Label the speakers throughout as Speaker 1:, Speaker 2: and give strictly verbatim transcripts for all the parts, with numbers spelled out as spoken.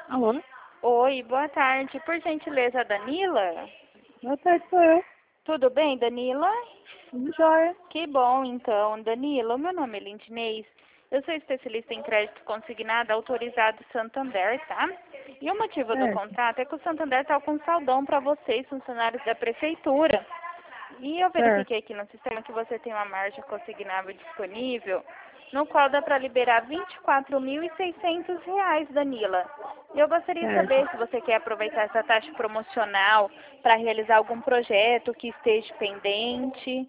Speaker 1: Alô?
Speaker 2: Oi, boa tarde. Por gentileza, Danila?
Speaker 1: Boa tarde, sou eu.
Speaker 2: Tudo bem, Danila?
Speaker 1: Tudo jóia.
Speaker 2: Que bom, então. Danila, o meu nome é Lindinês. Eu sou especialista em crédito consignado autorizado Santander, tá? E o motivo do
Speaker 1: Certo,
Speaker 2: contato é que o Santander está com saldão para vocês, funcionários da prefeitura. E eu
Speaker 1: certo,
Speaker 2: verifiquei aqui no sistema que você tem uma margem consignável disponível, no qual dá para liberar vinte e quatro mil e seiscentos reais, Danila. E eu gostaria de
Speaker 1: certo.
Speaker 2: saber se você quer aproveitar essa taxa promocional para realizar algum projeto que esteja pendente.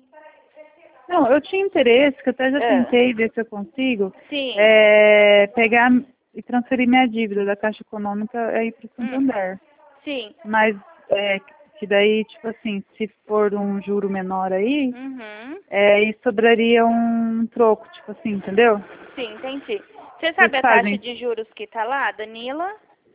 Speaker 1: Não, eu tinha interesse, que eu até já
Speaker 2: Ah,
Speaker 1: tentei ver se eu consigo,
Speaker 2: sim.
Speaker 1: é, pegar e transferir minha dívida da Caixa Econômica aí para o
Speaker 2: Hum,
Speaker 1: Santander.
Speaker 2: sim.
Speaker 1: Mas, é, que daí, tipo assim, se for um juro menor aí,
Speaker 2: Uhum.
Speaker 1: é, aí sobraria um troco, tipo assim, entendeu?
Speaker 2: Sim, entendi. Você
Speaker 1: Vocês
Speaker 2: sabe a taxa
Speaker 1: fazem.
Speaker 2: de juros que está lá, Danila?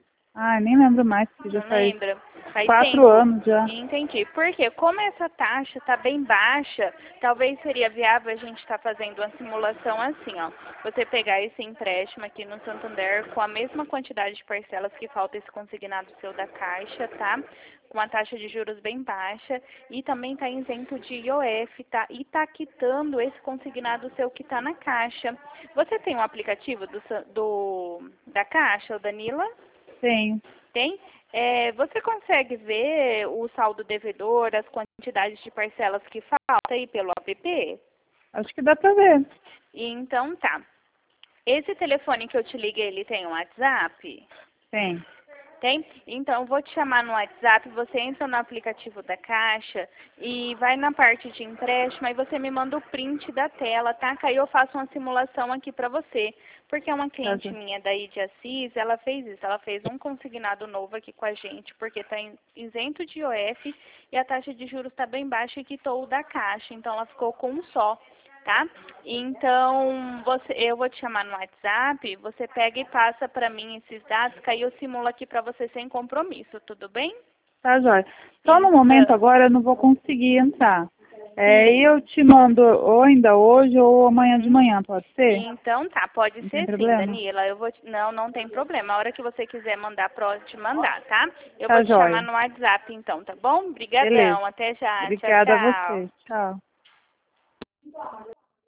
Speaker 1: Ah, nem lembro mais, porque já
Speaker 2: Não
Speaker 1: faz
Speaker 2: lembra? Faz
Speaker 1: quatro
Speaker 2: tempo.
Speaker 1: anos já.
Speaker 2: Entendi. Porque como essa taxa está bem baixa, talvez seria viável a gente estar fazendo uma simulação assim, ó. Você pegar esse empréstimo aqui no Santander com a mesma quantidade de parcelas que falta esse consignado seu da Caixa, tá? Com uma taxa de juros bem baixa e também está isento de I O F, tá? E está quitando esse consignado seu que está na Caixa. Você tem um aplicativo do, Sa- do da Caixa, o Danila?
Speaker 1: Tenho.
Speaker 2: Tem? É, você consegue ver o saldo devedor, as quantidades de parcelas que falta aí pelo app?
Speaker 1: Acho que dá pra ver.
Speaker 2: Então tá. Esse telefone que eu te liguei, ele tem um WhatsApp?
Speaker 1: Tem.
Speaker 2: Tem? Então eu vou te chamar no WhatsApp, você entra no aplicativo da Caixa e vai na parte de empréstimo, aí você me manda o print da tela, tá? Que aí eu faço uma simulação aqui pra você. Porque uma
Speaker 1: Tá,
Speaker 2: cliente
Speaker 1: já.
Speaker 2: minha daí de Assis, ela fez isso, ela fez um consignado novo aqui com a gente, porque tá in- isento de I O F e a taxa de juros tá bem baixa e quitou o da Caixa, então ela ficou com um só. Tá? Então, você, eu vou te chamar no WhatsApp, você pega e passa para mim esses dados, que aí eu simulo aqui para você sem compromisso, tudo bem?
Speaker 1: Tá, jóia. Só no momento
Speaker 2: Então,
Speaker 1: agora eu não vou conseguir entrar. É, e
Speaker 2: sim.
Speaker 1: eu te mando ou ainda hoje ou amanhã de
Speaker 2: Uhum.
Speaker 1: manhã, pode ser?
Speaker 2: Então tá, pode
Speaker 1: Não tem
Speaker 2: ser sim,
Speaker 1: problema?
Speaker 2: Danila. Eu vou te... Não, não tem problema. A hora que você quiser mandar, pode mandar, tá? Eu vou
Speaker 1: Tá,
Speaker 2: te chamar
Speaker 1: jóia.
Speaker 2: no WhatsApp então, tá bom?
Speaker 1: Beleza.
Speaker 2: Obrigadão. Até já. Tchau,
Speaker 1: Obrigada a
Speaker 2: tchau.
Speaker 1: você. Tchau.